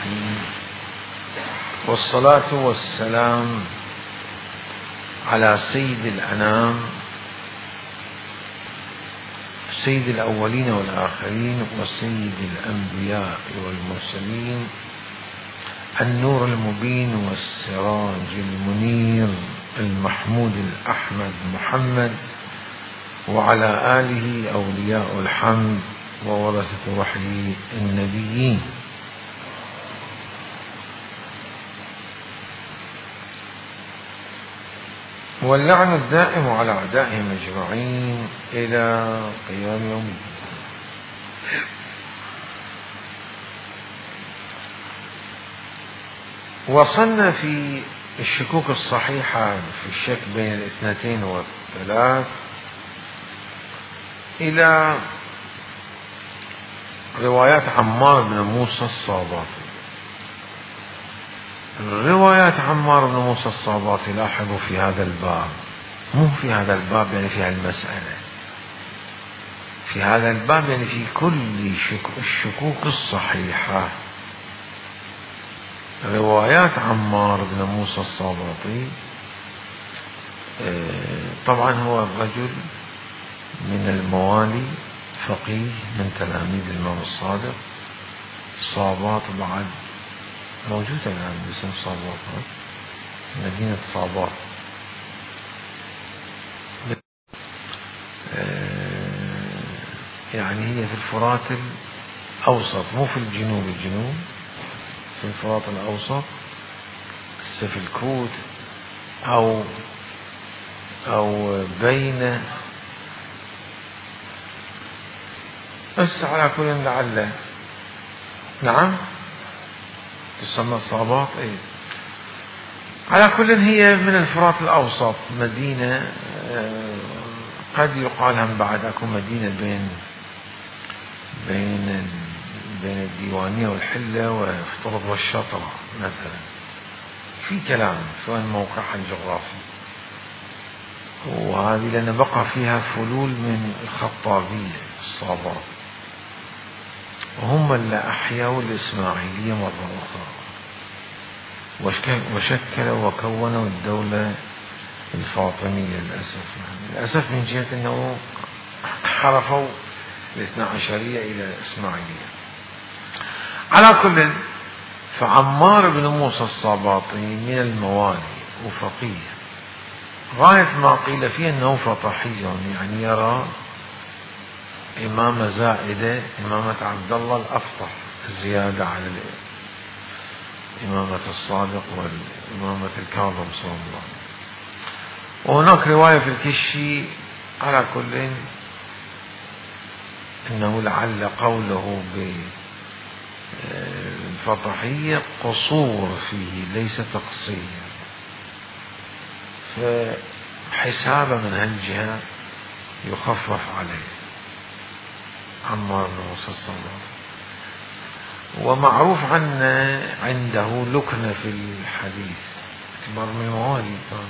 الرحيم، والصلاة والسلام على سيد الأنام، سيد الأولين والآخرين، وسيد الأنبياء والمرسلين، النور المبين والسراج المنير، المحمود الأحمد محمد، وعلى آله أولياء الحمد وورثة وحي النبيين. واللعن الدائم على أعدائهم أجمعين إلى قيام يوم الدين. وصلنا في الشكوك الصحيحة في الشك بين الاثنتين والثلاث إلى روايات عمار بن موسى الصاباطي. روايات عمار بن موسى الصاباطي لاحظوا في هذا الباب، مو في هذا الباب يعني في المسألة، في هذا الباب يعني في كل الشكوك الصحيحة. روايات عمار بن موسى الصاباطي طبعا هو الرجل من الموالي، فقيه من تلاميذ الإمام الصادق. صابات بعد موجودة الآن باسم صابات، مدينة صابات، يعني هي في الفرات الأوسط، مو في الجنوب، الجنوب في الفرات الأوسط، في الكوت أو بين، بس على كل لعل نعم تسمى صابات. ايه على كل هي من الفرات الأوسط، مدينة قد يقال هم بعد اكو مدينة بين الديوانية والحلة وافترض والشطرة مثلا، في كلام شو موقعها الجغرافي. وهذه لأن بقى فيها فلول من الخطابية الصابات، وهم اللي أحيوا الإسماعيلية مرة أخرى، وشكلوا وكونوا الدولة الفاطمية. للأسف من جهة أنه حرفوا الاثنى عشرية إلى الإسماعيلية. على كل فعمار بن موسى الصاباطي من الموالي وفقيه، غاية ما قيل فيه أنه فطحي، يعني يرى إمامة زائدة، إمامة عبد الله الأفطح، زيادة على إمامة الصادق والإمامة الكاظم صلى الله عليه وسلم. وهناك رواية في الكشي على كل إنه لعل قوله بالفطحية قصور فيه ليس تقصير، فحساب من هالجهة يخفف عليه عمار بن موسى الصاباطي. ومعروف عنده لكنة في الحديث، كبار من الموالي كان.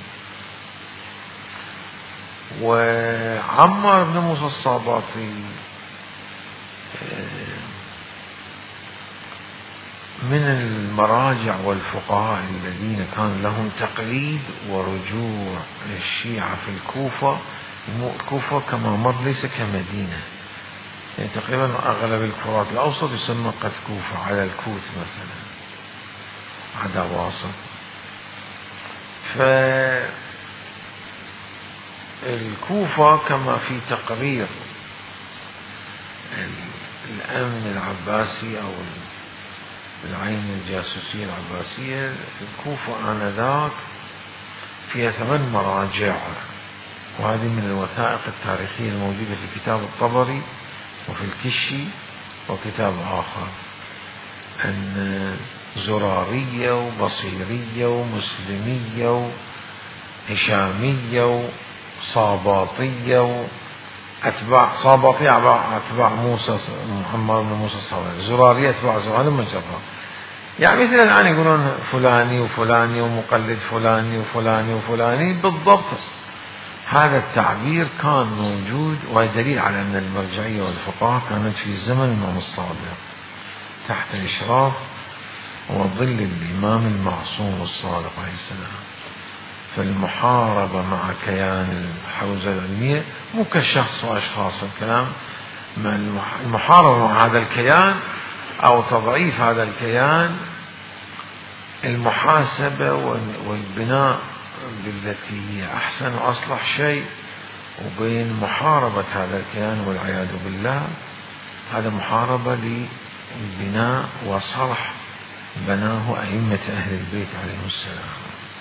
وعمار بن موسى الصاباطي من المراجع والفقهاء الذين كان لهم تقليد ورجوع الشيعة في الكوفة. الكوفة كما مر ليس كمدينة، يعني تقريبا أغلب الفرات الأوسط يسمى قد كوفة، على الكوت مثلا عدا واسط. فالكوفة كما في تقرير الأمن العباسي أو العين الجاسوسية العباسية، الكوفة آنذاك فيها 8 مراجع، وهذه من الوثائق التاريخية الموجودة في كتاب الطبري وفي الكشي وكتاب آخر، أن زرارية وبصيرية ومسلمية وهشامية وصاباطية أتباع صاباطية أتباع موسى محمد بن موسى الصاباطي، زرارية أتباع زرارية من جبهة. يعني مثل الآن يقولون فلاني وفلاني ومقلد فلاني وفلاني وفلاني بالضبط. هذا التعبير كان موجود، ودليل على أن المرجعية والفقهاء كانت في زمن الإمام الصادق تحت إشراف وظل الإمام المعصوم الصادق عليه السلام. فالمحاربة مع كيان الحوزة العلمية مو كشخص وأشخاص، الكلام المحاربة مع هذا الكيان أو تضعيف هذا الكيان، المحاسبة والبناء بالتي هي أحسن وأصلح شيء، وبين محاربة هذا الكيان والعياذ بالله، هذا محاربة للبناء وصلح بناه أئمة أهل البيت عليهم السلام.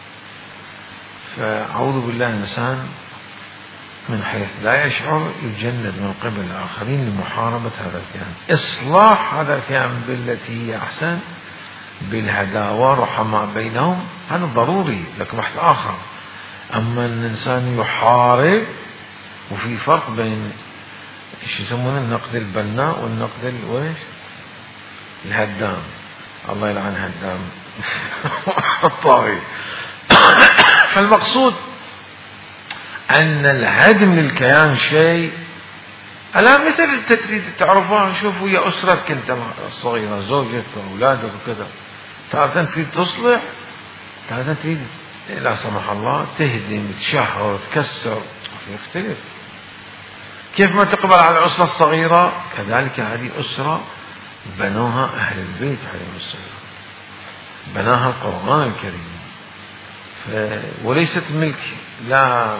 فأعوذ بالله الإنسان من حيث لا يشعر يجند من قبل الآخرين لمحاربة هذا الكيان، إصلاح هذا الكيان بالتي هي أحسن، بالهداوة رحماء بينهم، هذا ضروري لك بحث آخر. أما الإنسان يحارب، وفي فرق بين شو يسمونه النقد البناء والنقد الهدام. الله يلعن هدام الطاغي. فالمقصود أن الهدم للكيان شيء ألا مثل التدريب تعرفون. شوفوا يا أسرتك أنت الصغيرة، زوجك وأولادك وكذا، تارة تريد تصلح، تارة تريد لا سمح الله تهدم، تشهر، تكسر، يختلف. كيف ما تقبل على الأسرة الصغيرة، كذلك هذه أسرة بنوها أهل البيت عليهم السلام، بناها القرآن الكريم، وليست ملك لا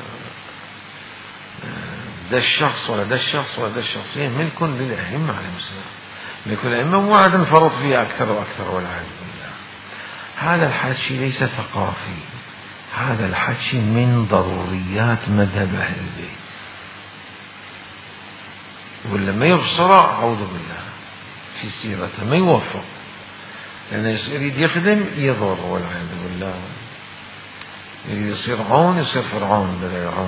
ده الشخص ولا ده الشخص ولا ده الشخص، هي ملك للأئمة عليهم السلام، ملك الأئمة وعد انفرط فيها أكثر وأكثر والعياذ بالله. هذا الحكي ليس ثقافي، هذا الحكي من ضروريات مذهب أهل البيت، ولا ما يبصر أعوذ بالله في سيرته ما يوفق، لأنه يريد يخدم يضر والعياذ بالله، يريد يصير عون يصير فرعون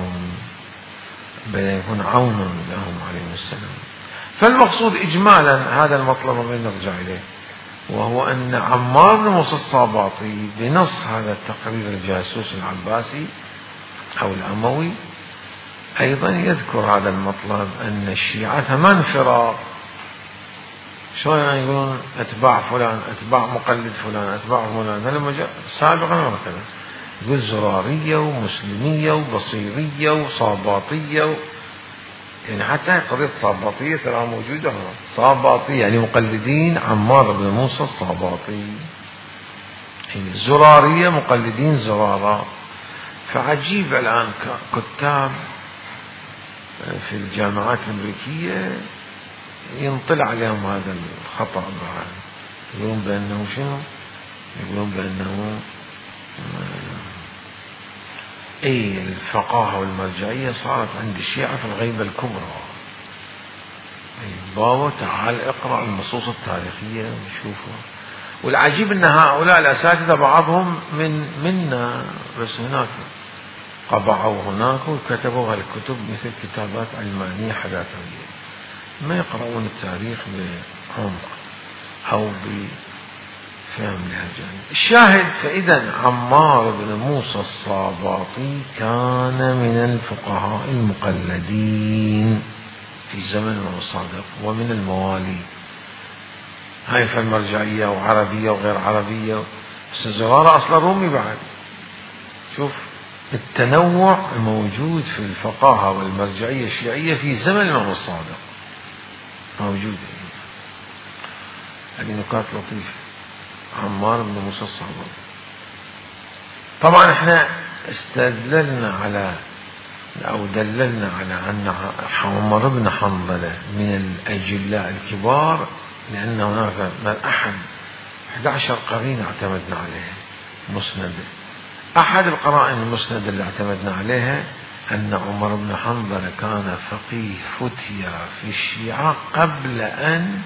بلا يكون عونا لهم عليهم السلام. فالمقصود إجمالا هذا المطلب الذي نرجع إليه، وهو أن عمار بن موسى الصاباطي بنص هذا التقرير الجاسوس العباسي أو الأموي أيضا يذكر هذا المطلب، أن الشيعة ما انفرار. شلون يعني يقولون أتباع فلان، أتباع مقلد فلان، أتباع فلان، هذا سابقا وهكذا، يقول زرارية ومسلمية وبصيرية وصاباطية يعني حتى قضية صاباطية ترى موجودة هنا، صاباطية يعني مقلدين عمار بن موسى الصاباطي، يعني زرارية مقلدين زرارة. فعجيب الآن كتاب في الجامعات الأمريكية ينطلع عليهم هذا الخطأ بعد، يقولون بأنه شنو؟ يقولون بأنه الفقاهة والمرجعية صارت عند الشيعة في الغيبة الكبرى. بابا تعال اقرأ النصوص التاريخية وشوفوا. والعجيب أن هؤلاء الأساتذة بعضهم منا، بس هناك طبعوا هناك وكتبوا هالكتب مثل كتابات علمانية حداثوية، ما يقرؤون التاريخ بعمق أو بفهم الهجان. الشاهد، فإذا عمار بن موسى الصاباطي كان من الفقهاء المقلدين في زمن الصادق ومن الموالي، هاي فالمرجعية وعربية وغير عربية، بس زرارة أصلا رومي بعد. شوف التنوع الموجود في الفقاهة والمرجعية الشيعية في زمن الإمام الصادق موجود. هذه نقاط لطيفة. عمار بن موسى الصاباطي، طبعا احنا استدللنا على أو دللنا على أن عمر بن حنظلة من الأجلاء الكبار، لأن هناك من 11 قرينة اعتمدنا عليها مسند. أحد القرائن المسند اللي اعتمدنا عليها أن عمر بن حنظلة كان فقيه فتيا في الشيعة قبل أن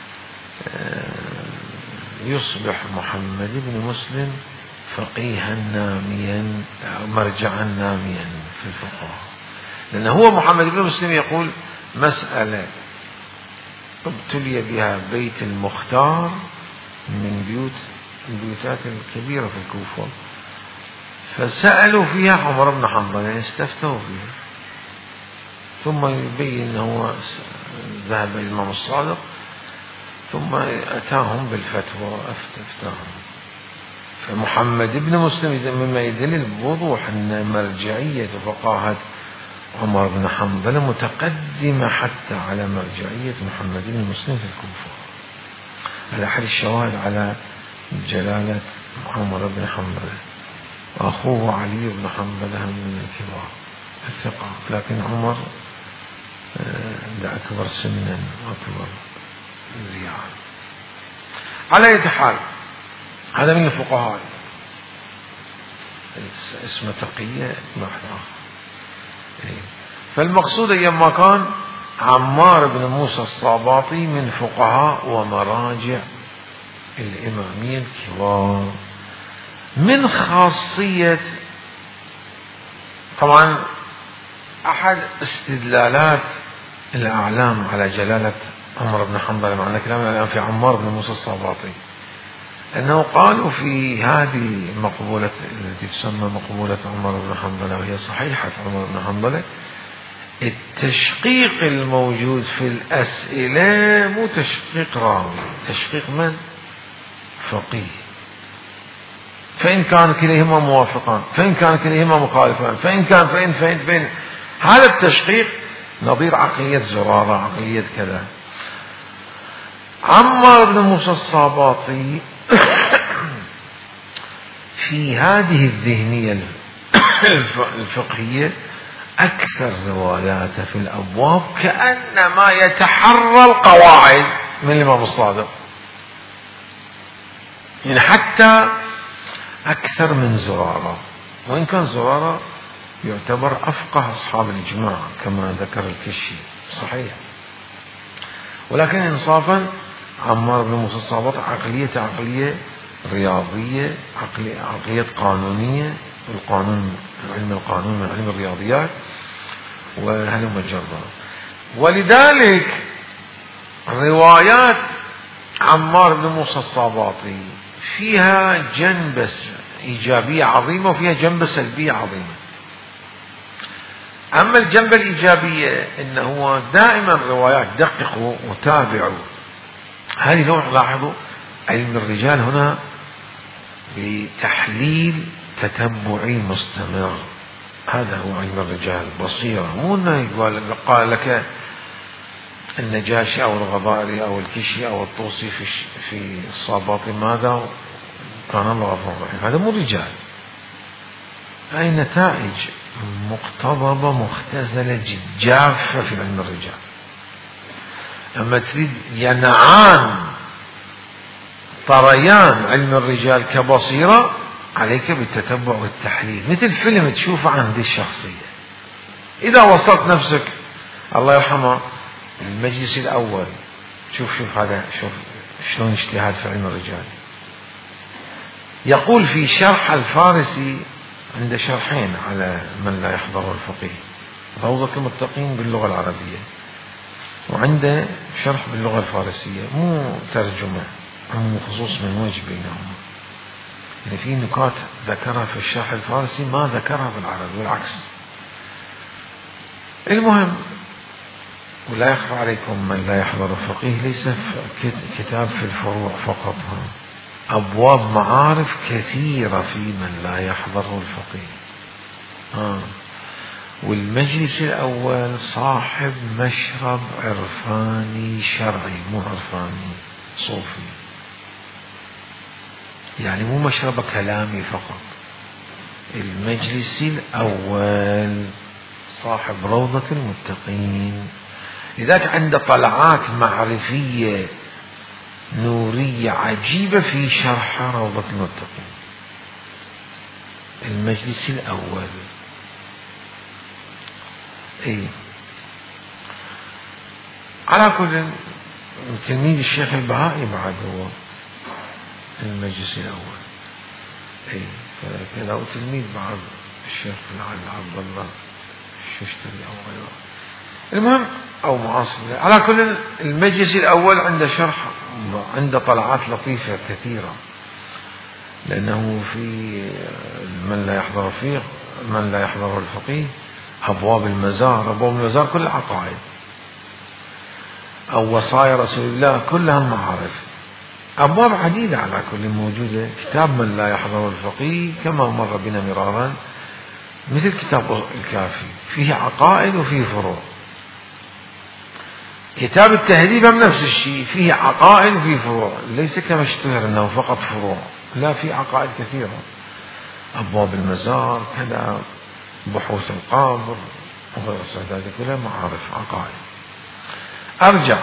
يصبح محمد بن مسلم فقيها ناميا مرجعا ناميا في الفقه. لأن هو محمد بن مسلم يقول مسألة ابتلي بها بيت المختار من البيوتات الكبيرة في الكوفة، فسألوا فيها عمر بن حنظلة استفتوا فيها، ثم يبين أنه ذهب إلى الإمام الصادق، ثم أتاهم بالفتوى أفتاهم. فمحمد بن مسلم مما يدل بوضوح أن مرجعية فقاهة عمر بن حنبل متقدمة حتى على مرجعية محمد بن مسلم في الكوفة. هذا أحد الشواهد على جلالة عمر بن حنبل. وأخوه علي بن حنبل من الكبار الثقة، لكن عمر أكبر سنا وأكبر زياعة. على أي حال هذا من الفقهاء، اسمه تقية واحد آخر. فالمقصود أيما كان عمار بن موسى الصاباطي من فقهاء ومراجع الإمامية الكبار. من خاصية، طبعا أحد استدلالات الأعلام على جلالة عمر بن حنبل معنى كلامنا الآن في عمار بن موسى الصاباطي أنه قالوا في هذه المقبولة التي تسمى مقبولة عمر بن حنبل وهي صحيحة عمر بن حنبل، التشقيق الموجود في الأسئلة مو تشقيق راوي، تشقيق من؟ فقيه. فإن كان كليهما موافقان، فإن كان كليهما مخالفان، فإن كان فإن هذا التشقيق نظير عقلية زرارة، عقلية كذا. عمار بن موسى الصاباطي في هذه الذهنية الفقهية أكثر رواياته في الأبواب كأنما يتحرى القواعد من الإمام الصادق، يعني حتى أكثر من زرارة، وإن كان زرارة يعتبر أفقه أصحاب الإجماع كما ذكر الكشي صحيح، ولكن إنصافا عمار بن موسى الصاباطي عقلية رياضية، عقلية قانونية، القانون، علم القانون من علم الرياضيات وهلم جرا. ولذلك روايات عمار بن موسى الصاباطي فيها جنبة إيجابية عظيمة وفيها جنبة سلبية عظيمة. أما الجنبة الإيجابية إنه دائما روايات دققوا وتابعوا هذه نوع، لاحظوا علم الرجال هنا بتحليل تتبعي مستمر، هذا هو علم الرجال، بصيرة، مو انه قال لك النجاشي او الغضائري او الكشي او الطوسي في الصاباطي ماذا كان الله غفور رحيم، هذا مو رجال، هاي نتائج مقتضبة مختزلة جافة في علم الرجال. اما تريد ينعان طريان علم الرجال كبصيرة عليك بالتتبع والتحليل، مثل فيلم تشوفه عن هذه الشخصية. إذا وصلت نفسك الله يرحمه المجلس الأول، شوف هذا، شوف شلون اجتهاد في علم الرجال. يقول في شرح الفارسي، عنده شرحين على من لا يحضر الفقيه، روضة المتقين باللغة العربية، وعنده شرح باللغة الفارسية، مو ترجمة، مو خصوص من وجه بينهما، يعني في نقاط ذكرها في الشرح الفارسي ما ذكرها في العربي والعكس. المهم، ولا يخفى عليكم من لا يحضر الفقيه ليس كتاب في الفروع فقط، أبواب معارف كثيرة في من لا يحضر الفقيه. والمجلس الأول صاحب مشرب عرفاني شرعي، مو عرفاني صوفي، يعني مو مشرب كلامي فقط. المجلس الأول صاحب روضة المتقين، لذلك عنده طلعات معرفية نورية عجيبة في شرح روضة المتقين. المجلس الأول على كل تلميذ الشيخ البهائي بعد هو المجلس الأول، فكذا وتلميذ بعد الشيخ عبد الله الششتري أول، المهم أو معاصر. على كل المجلس الأول عنده شرح، عنده طلعات لطيفة كثيرة، لأنه في من لا يحضر الفقيه أبواب المزار كل عقائد. أو وصايا رسول الله كلها معارف. أبواب عديدة على كل موجودة. كتاب من لا يحضر الفقيه كما مر بنا مرارا مثل كتاب الكافي، فيه عقائد وفيه فروع. كتاب التهذيب هم نفس الشيء، فيه عقائد وفيه فروع، ليس كما اشتهر أنه فقط فروع، لا، في عقائد كثيرة. أبواب المزار كذا، بحوث القبر وغير هذه كلها معارف عقائد. أرجع،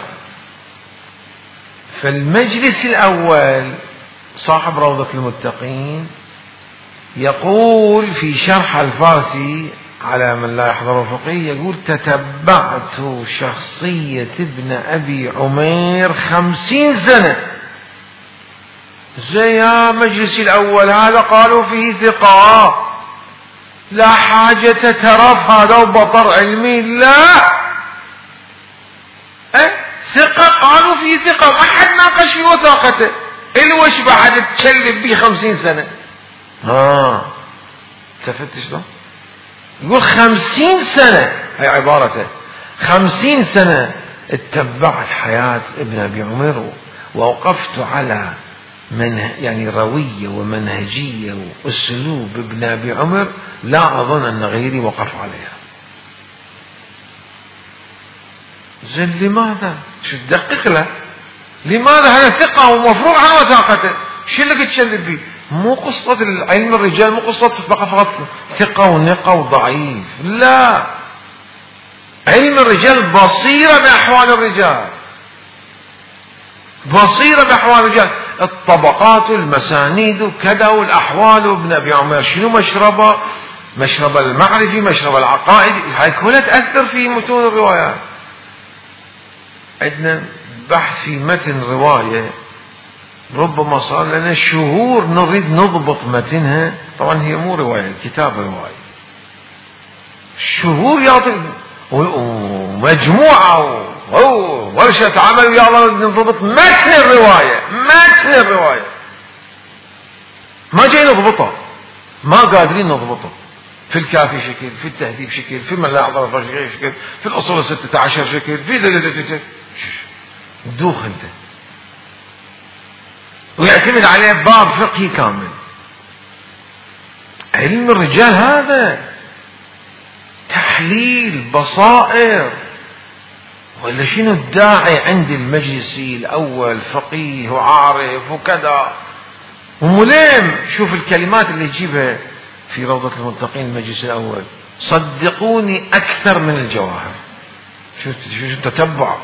في المجلس الأول صاحب روضة المتقين يقول في شرح الفارسي على من لا يحضر الفقيه، يقول: تتبعت شخصية ابن أبي عمير 50 سنة. زي يا مجلس الأول هذا قالوا فيه ثقة، لا حاجة ترف هذا وبطر علمي، لا، ثقة قالوا فيه ثقة، ما حد ناقش في وثاقته، الوش بعد تشلب به 50 سنة. تفتش له، يقول 50 سنة، هي عبارته 50 سنة اتبعت حياة ابن أبي عمير ووقفت على يعني روية ومنهجية وأسلوب ابن أبي عمر لا أظن أن غيري وقف عليها. زين لماذا؟ شو تدقق له؟ لماذا هذا ثقة ومفروغ عن وثاقته؟ شو اللي تشلب به؟ مو قصة علم الرجال، مو قصة فقط ثقة ونقة وضعيف، لا، علم الرجال بصيرة بأحوال الرجال، بصيرة بأحوال الرجال، الطبقات والمسانيد كذا والأحوال. وابن أبي عمر شنو مشربه؟ مشرب المعرفي، مشرب العقائد، هاي كلها تأثر في متون الروايات. عندنا بحث في متن رواية ربما صار لنا شهور نريد نضبط متنها، طبعا هي مو رواية، كتاب رواية، شهور يعطي ومجموعة ورشة عمل يا الله نضبط متن الرواية، متن الرواية ما جاي نضبطه، ما قادرين نضبطه. في الكافي شكل، في التهذيب شكل، في من لا يحضر شكل، في الأصول 16 شكل، في دوخ انت، ويعتمد عليه باب فقهي كامل. علم الرجال هذا تحليل بصائر، ولا شنو الداعي عند المجلسي الأول فقيه وعارف وكذا وملم. شوف الكلمات اللي يجيبها في روضة المتقين المجلس الأول، صدقوني أكثر من الجواهر. شو تتبع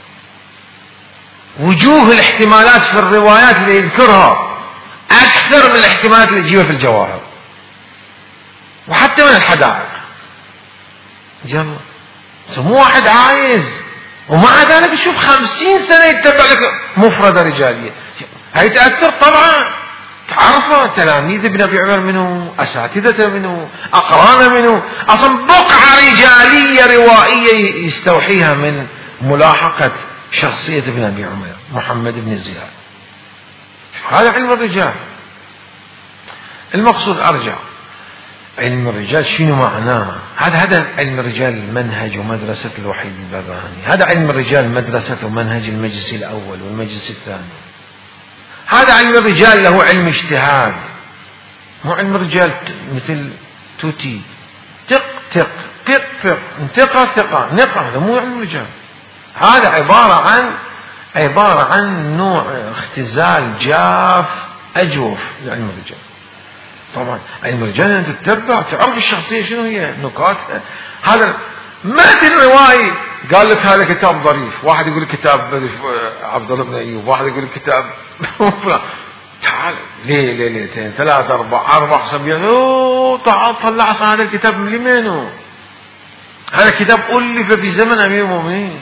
وجوه الاحتمالات في الروايات اللي يذكرها أكثر من الاحتمالات اللي يجيبها في الجواهر، وحتى من الحدائق. جمع مو واحد عايز، ومع ذلك شوف 50 سنة يتبع لك مفردة رجالية. هاي تأثر طبعا، تعرفه تلاميذ ابن أبي عمر منه، أساتذته منه، أقران منه، أصلا بقعة رجالية روائية يستوحيها من ملاحقة شخصية ابن أبي عمر محمد بن زياد. هذا علم الرجال. المقصود أرجع، علم الرجال شنو معناه؟ هذا علم الرجال المنهج ومدرسة الوحيد البرهاني، هذا علم الرجال مدرسة ومنهج المجلس الأول والمجلس الثاني. هذا علم الرجال له علم اجتهاد، مو علم الرجال مثل توتي تق تق تق تق انتقى ثقة نقى، هذا مو علم الرجال. هذا عبارة عن نوع اختزال جاف أجوف لعلم الرجال. طبعا علم الرجال أنت تتبع تعرف الشخصية شنو هي، نقاط. هذا متن روائي قال لك هذا كتاب ظريف، واحد يقول كتاب عبد الله بن أيوب، واحد يقول كتاب تعال ليه ليلتين 3 4 صبيان، تعال طلع أصلا هذا الكتاب من لمنه؟ هذا كتاب ألف في زمن أمير المؤمنين،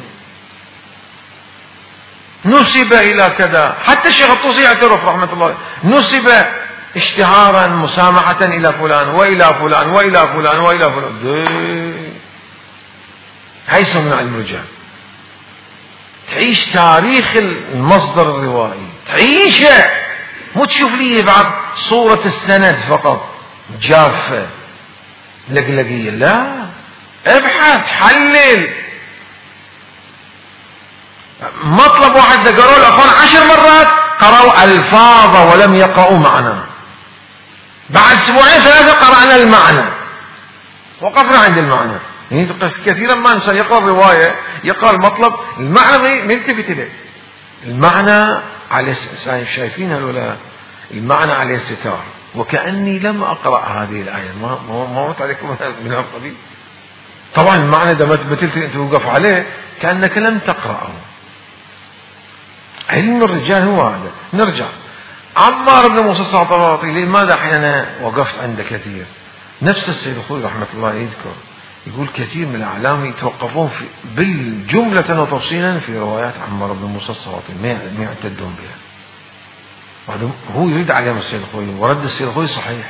نسب إلى كذا، حتى الشيخ الطوسي يعترف رحمة الله، نسب اشتهارا مسامحة إلى فلان وإلى فلان وإلى فلان وإلى فلان. هاي من علم الرجال، تعيش تاريخ المصدر الروائي، تعيشه، مو تشوف لي بعد صورة السند فقط جافة لقلقية، لا، ابحث حلل. مطلب واحد ذكروا الأخوان 10 مرات، قرأوا ألفاظ ولم يقرأوا معنى. بعد أسبوعين 3 قرأنا المعنى، وقفنا عند المعنى. يعني كثيرا ما إنسان يقرأ الرواية، يقرأ المطلب، المعنى ما يلتفت إليه. المعنى على شايفينها ولا؟ المعنى عليه ستار، وكأني لم أقرأ هذه الآية. ما مرت عليكم من القبيل؟ طبعا المعنى إذا ما تبتلت أنت توقف عليه كأنك لم تقرأه. علم الرجال هو هذا. نرجع عمار بن موسى الصابطي، لماذا أحيانا وقفت عند كثير؟ نفس السيد الخوي رحمة الله يذكر، يقول كثير من الأعلام يتوقفون بالجملة وتفصيلا في روايات عمار بن موسى الصابطي، ما يعتدون بها. هو يريد عليهم السيد الخوي، ورد السيد الخوي صحيح.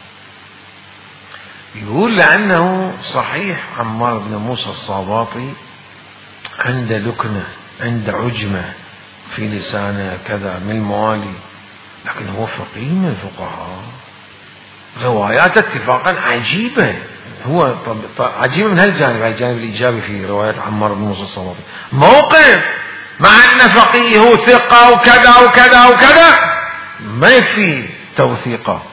يقول لأنه صحيح عمار بن موسى الصابطي عند لكنة، عند عجمة في لسانه كذا من الموالي، لكن هو فقيه من الفقهاء. روايات اتفاقا عجيبة، هو عجيبة من هالجانب، الجانب الإيجابي في روايات عمار بن موسى الصابطي. موقف مع أن فقيه هو ثقة وكذا وكذا وكذا، ما يكفي توثيقه.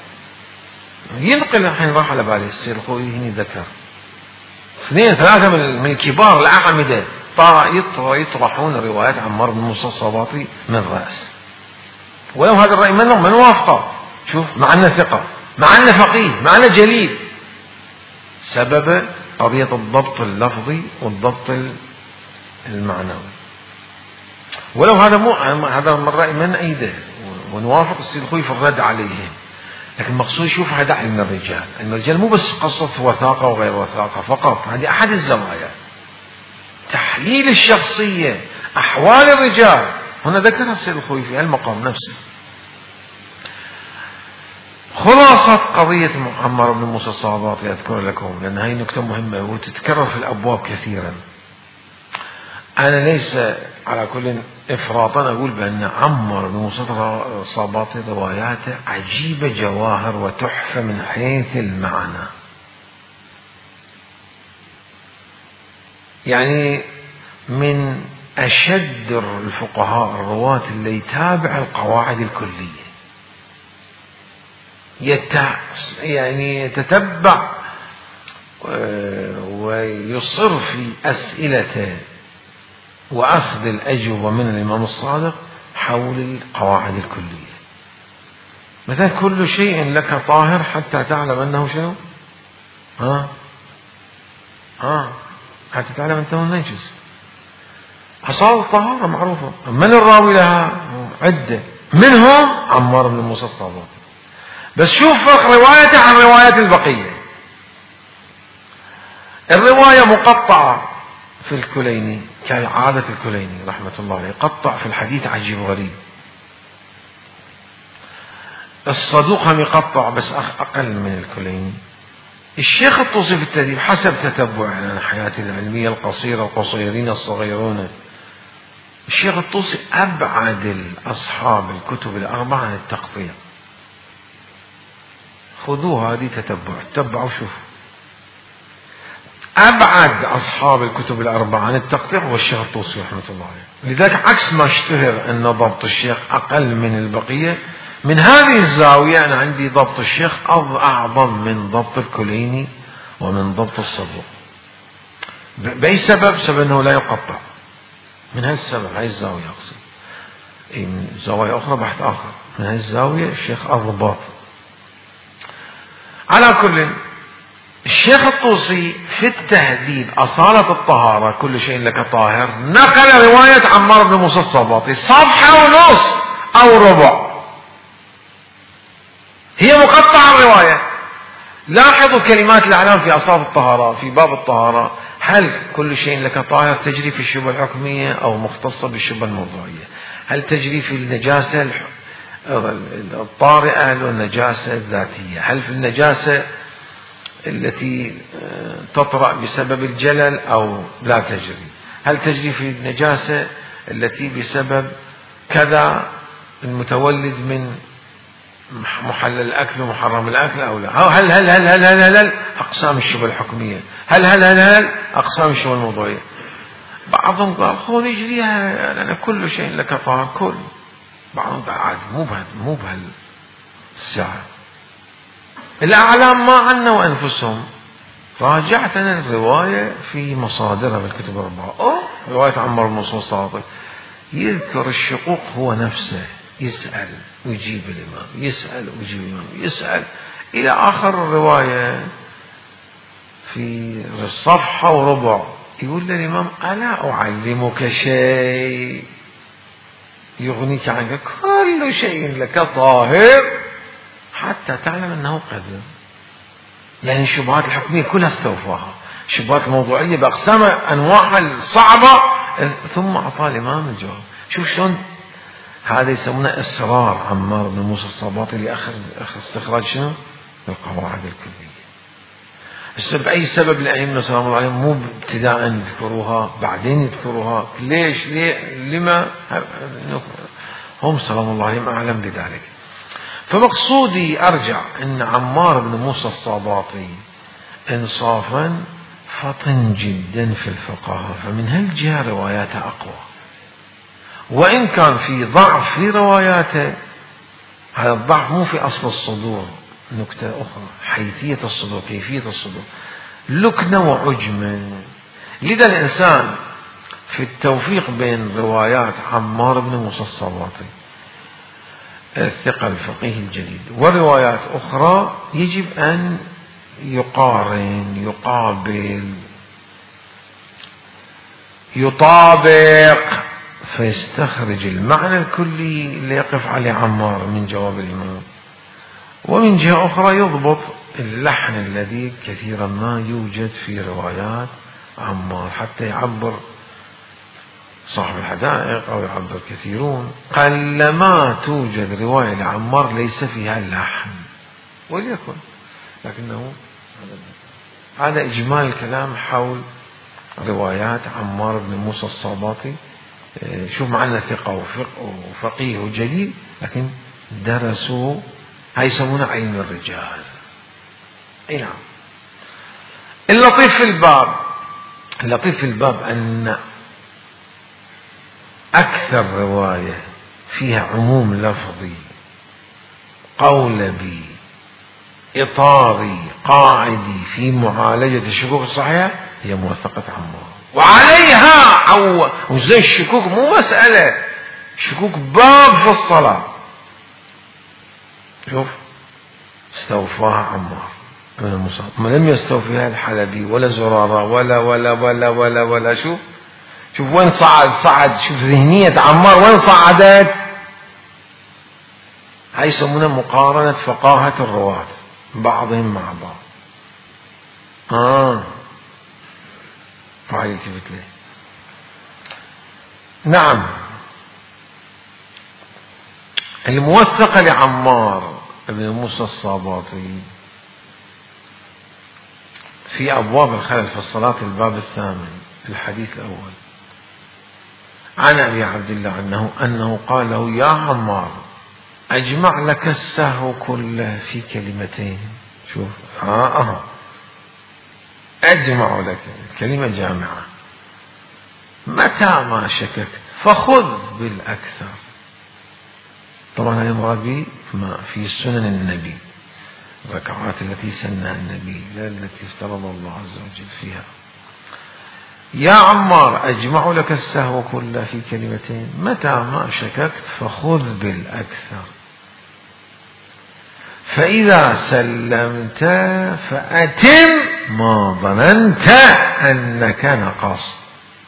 ينقل الحين راح على بالي السيد الخوي هنا ذكر 2 3 من الكبار الأعمدة يطرحون روايات عمار بن موسى الصابطي من رأس، ولو هذا الرأي من وافقه. شوف، مع أنه ثقة، مع أنه فقيه، مع أنه جليل، سبب قضية الضبط اللفظي والضبط المعنوي. ولو هذا هذا من رأي من أيده، ونوافق السيد الخوي في الرد عليهم. لكن المقصود شوف هذا علم الرجال. علم الرجال مو بس قصة وثاقة وغير وثاقة فقط، هذه أحد الزوايا. تحليل الشخصية، أحوال الرجال، هنا ذكرها السيد الخوي في المقام نفسه. خلاصة قضية عمار بن موسى الصابطي أذكر لكم، لأن هذه نكتة مهمة وتتكرر في الأبواب كثيرا. أنا ليس على كل إفراطا أقول بأن عمار بن موسى الصابطي رواياته عجيبة جواهر وتحفة من حيث المعنى. يعني من أشد الفقهاء الرواة اللي يتابع القواعد الكلية، يعني يتتبع ويصر في أسئلته وأخذ الأجوبة من الإمام الصادق حول القواعد الكلية. مثلا كل شيء لك طاهر حتى تعلم أنه شنو؟ حتى تعلم أنه نجس. أصال الطهارة معروفة. من الراوي لها؟ عدة، منهم عمار بن موسى الصابطي. بس شوف فرق روايته عن روايات البقية. الرواية مقطعة في الكليني كعادة الكليني رحمة الله عليه، قطع في الحديث عجيب غريب. الصدوق هم يقطع بس أقل من الكليني. الشيخ الطوسي في التهذيب حسب تتبع عن حياته العلمية القصيرة، القصيرين الصغيرون، الشيخ الطوسي أبعد أصحاب الكتب الأربعة عن التقطيع. خذوها هذه تتبعوا شوفوا. أبعد أصحاب الكتب الأربعة عن التقطيع هو الشيخ الطوسي رحمة الله عليه. لذلك عكس ما اشتهر أن ضبط الشيخ أقل من البقية، من هذه الزاوية أنا عندي ضبط الشيخ أعظم من ضبط الكليني ومن ضبط الصدوق. بأي سبب؟ سبب أنه لا يقطع. من هذا السبب، هذه الزاوية أقصد. من زوايا أخرى بحث آخر، من هذه الزاوية الشيخ أضبط. على كل، الشيخ الطوسي في التهذيب أصالة الطهارة كل شيء لك طاهر نقل رواية عمار بن موسى الصابطي صفحة ونص أو ربع، هي مقطعة الرواية. لاحظوا كلمات الإعلام في أصالة الطهارة في باب الطهارة، هل كل شيء لك طاهر تجري في الشبهة الحكمية أو مختصة بالشبهة الموضوعية؟ هل تجري في النجاسة الطارئة أو النجاسة الذاتية؟ هل في النجاسة التي تطرأ بسبب الجلل أو لا تجري؟ هل تجري في النجاسة التي بسبب كذا المتولد من محلل الأكل ومحرم الأكل أو لا؟ هل هل هل هل هل, هل, هل أقسام الشبهة الحكمية؟ هل أقسام الشبهة الموضوعية؟ بعضهم قال خو نجريها لأن كل شيء لك طاهر كل. بعضهم قال عاد مو بهالساعة. الأعلام ما عنا وأنفسهم. راجعت أنا الرواية في مصادرها بالكتب الأربعة. رواية عمار بن منصور الصادق يذكر الشقوق هو نفسه، يسأل ويجيب الإمام، يسأل ويجيب الإمام، يسأل إلى آخر الرواية في الصفحة وربع يقول للإمام ألا أعلمك شيء يغنيك عنك كل شيء لك طاهر حتى تعلم أنه قدر. يعني الشبهات الحكمية كلها استوفاها، الشبهات الموضوعية بأقسامها أنواعها الصعبة، ثم أعطى الإمام الجواب. شوف شلون هذا يسمونه إصرار عمار بن موسى الصباطي لآخر استخراج شنو؟ القواعد الكلية. بأي سبب الأئمة سلام الله عليهم مو ابتداء يذكروها بعدين يذكروها؟ ليش؟ لما؟ هم سلام الله عليهم أعلم بذلك. فمقصودي أرجع أن عمار بن موسى الصباطي إنصافا فطن جدا في الفقهاء، فمن هالجهة رواياته أقوى، وإن كان في ضعف في رواياته. هذا الضعف مو في أصل الصدور، نكتة أخرى، حيثية الصدور، كيفية الصدور، لكنة وعجما. لذا الإنسان في التوفيق بين روايات عمار بن موسى الصباطي الثقة الفقيه الجليل وروايات أخرى يجب أن يقارن، يقابل، يطابق، فيستخرج المعنى الكلي اللي يقف عليه عمار من جواب الإمام. ومن جهة أخرى يضبط اللحن الذي كثيرا ما يوجد في روايات عمار، حتى يعبر صاحب الحدائق أو يعبر كثيرون قلما توجد رواية لعمار ليس فيها اللحن، وليكن، لكنه هذا إجمال الكلام حول روايات عمار بن موسى الصباطي. شوف معنا ثقة وفقيه وجليل، لكن درسوا، هاي يسمونه علم الرجال. اي نعم. اللطيف في الباب أن أكثر رواية فيها عموم لفظي قولبي إطاري قاعدي في معالجة الشكوك الصحيحة هي موثقة عمار، وعليها وزي الشكوك مو مسألة، شكوك باب في الصلاة. شوف استوفاها عمار بن موسى، ما لم يستوفيها الحلبي ولا زرارة ولا ولا ولا ولا ولا. شوف وين صعد، شوف ذهنية عمار وين صعدت. هاي يسمونها مقارنة فقاهة الرواة بعضهم مع بعض. فهاي التفت له. نعم. الموثقة لعمار بن موسى الصباطي في أبواب الخلل في الصلاة الباب 8 الحديث الأول عن أبي عبد الله أنه قال له يا عمار أجمع لك السهو كله في كلمتين. شوف أجمع لك كلمة جامعة، متى ما شككت فخذ بالأكثر. طبعا هذا المراد به ما في سنن النبي، الركعات التي سنها النبي لا التي افترض الله عز وجل فيها. يا عمار أجمع لك السهو كله في كلمتين، متى ما شككت فخذ بالأكثر، فإذا سلمت فأتم ما ظننت أنك نقصت.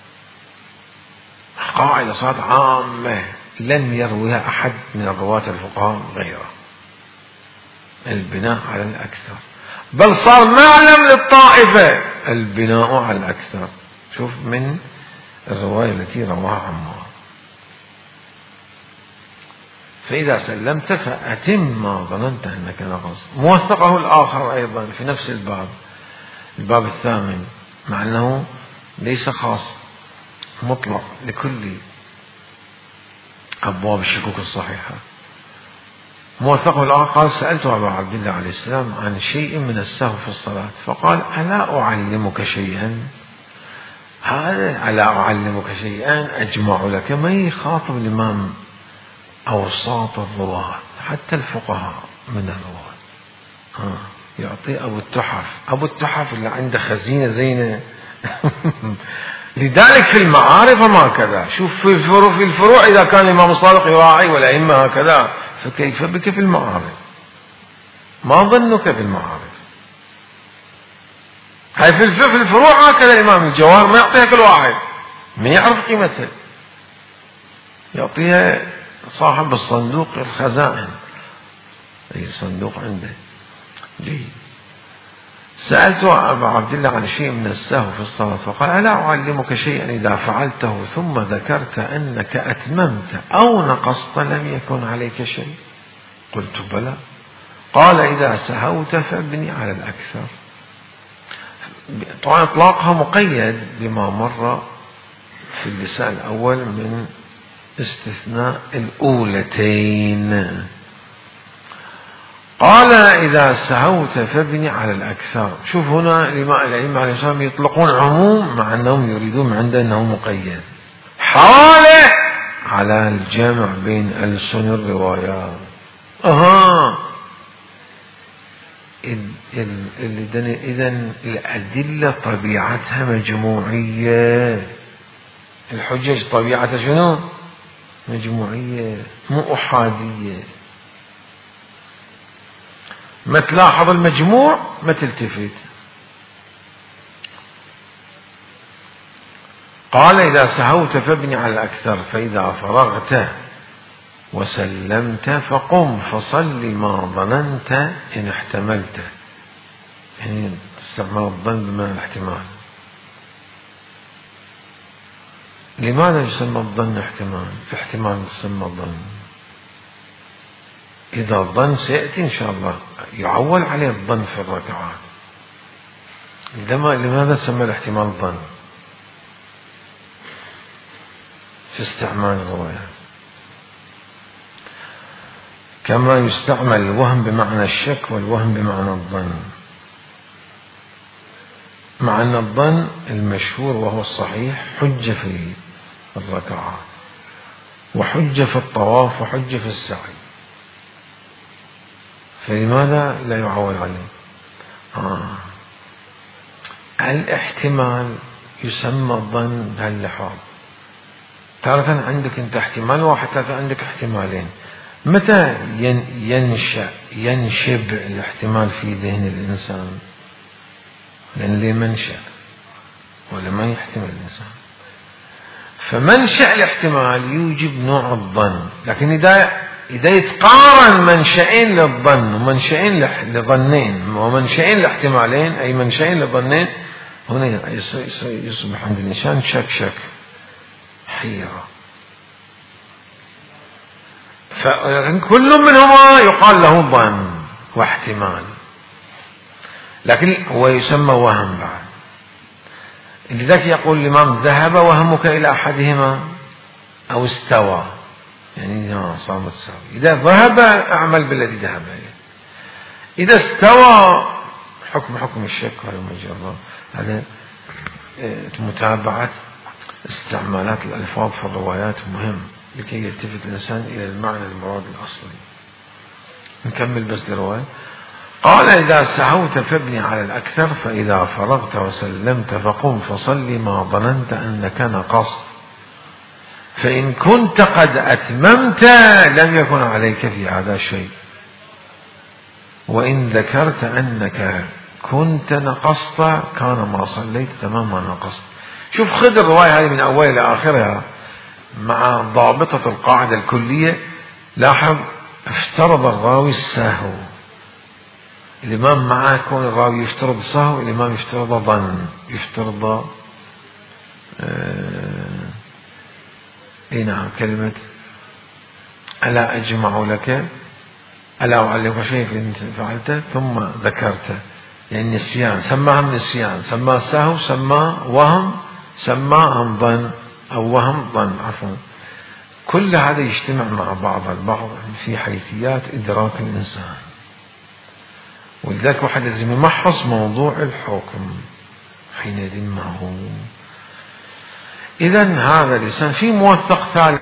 قاعدة صارت عامة لم يرويها أحد من الرواة الفقهاء غيره، البناء على الأكثر، بل صار معلم للطائفة البناء على الأكثر. شوف من الرواية التي رواها عمار، فإذا سلمت فأتم ما ظننت أنك نقص. موثقه الآخر أيضا في نفس الباب 8، مع أنه ليس خاص مطلق لكل أبواب الشكوك الصحيحة. موثقه الآخر قال سألت أبا عبد الله عليه السلام عن شيء من السهو في الصلاة، فقال ألا أعلمك شيئا هذا ألا أعلمك شيئا أجمع لك، ما يخاطب الإمام أوساط الرواة حتى الفقهاء من الرواة، يعطي أبو التحف اللي عنده خزينة زينة. لذلك في المعارف ما كذا. شوف في الفروع إذا كان الإمام الصادق يراعي والأئمة هكذا، فكيف بك في المعارف؟ ما ظنك في المعارف؟ هاي في الفروع هكذا الإمام الجواهر ما يعطيها كل واحد، ما يعرف قيمتها، يعطيها صاحب الصندوق الخزائن، أي صندوق عنده. جيد. سألت أبا عبد الله عن شيء من السهو في الصلاة فقال ألا أعلمك شيئا إذا فعلته ثم ذكرت أنك أتممت أو نقصت لم يكن عليك شيء؟ قلت بلى. قال إذا سهوت فابني على الأكثر. طبعا إطلاقها مقيد بما مر في اللسان الأول من استثناء الأولتين. قال إذا سهوت فابني على الأكثر. شوف هنا الأئمة عليه السلام يطلقون عموم مع أنهم يريدون عند أنه مقيد، حالة على الجمع بين ألسن الروايات. إذن الأدلة طبيعتها مجموعية، الحجج طبيعتها شنو؟ مجموعية مو أحادية. ما تلاحظ المجموع ما تلتفت. قال إذا سهوت فابني على الأكثر فإذا فرغت وسلمت فقم فصل ما ظننت إن احتملت. يعني استعمال الظن بمعنى الاحتمال. لماذا يسمى الظن احتمال؟ في احتمال يسمى الظن. إذا الظن سيأتي إن شاء الله يعول عليه الظن في الركعات. لماذا سمى الاحتمال الظن في استعمال الروايات؟ كما يستعمل الوهم بمعنى الشك والوهم بمعنى الظن، مع أن الظن المشهور وهو الصحيح حجة في الركعات وحجة في الطواف وحجة في السعي، فلماذا لا يعول عليه؟ الاحتمال يسمى الظن بهاللحاظ. تارة عندك انت احتمال واحد، تارة عندك احتمالين. متى ينشب الاحتمال في ذهن الإنسان؟ لأن ليه منشأ ولا ما يحتمل الإنسان. فمنشأ الاحتمال يوجب نوع الظن، لكن إذا يتقارن منشأين للظن ومنشأين لظنين ومنشأين لاحتمالين، أي منشأين لظنين، هنا يصبح عند الإنسان شك حيرة. فكل منهما يقال له ظن واحتمال، لكن هو يسمى وهم بعد. لذلك يقول الإمام ذهب وهمك إلى أحدهما أو استوى، يعني صار متساوي. إذا ذهب أعمل بالذي ذهب إليه، إذا استوى حكم الشك والمجرد. هذا متابعة استعمالات الألفاظ في الروايات مهم لكي يلتفت الإنسان إلى المعنى المراد الأصلي. نكمل بس الرواية. قال إذا سهوت فابني على الأكثر فإذا فرغت وسلمت فقم فصل ما ظننت أنك نقصت، فإن كنت قد أتممت لم يكن عليك في هذا شيء، وإن ذكرت أنك كنت نقصت كان ما صليت تمام ما نقصت. شوف خذ الرواية هذه من أولها إلى آخرها مع ضابطة القاعدة الكلية. لاحظ افترض الراوي السهو، الإمام معه كون الراوي يفترض سهو، الإمام يفترض ظن، يفترض نعم كلمة ألا أجمع لك، ألا أعلمك شيء فعلته ثم ذكرته، يعني نسيان، سماها نسيان، سماه سهو، سماه وهم، سماه ظن أو وهم ظن عفوا. كل هذا يجتمع مع بعض البعض في حيثيات إدراك الإنسان، ولذلك واحد لازم يمحص موضوع الحكم حينئذ ما هو. إذن هذا الإنسان في موثق ثالث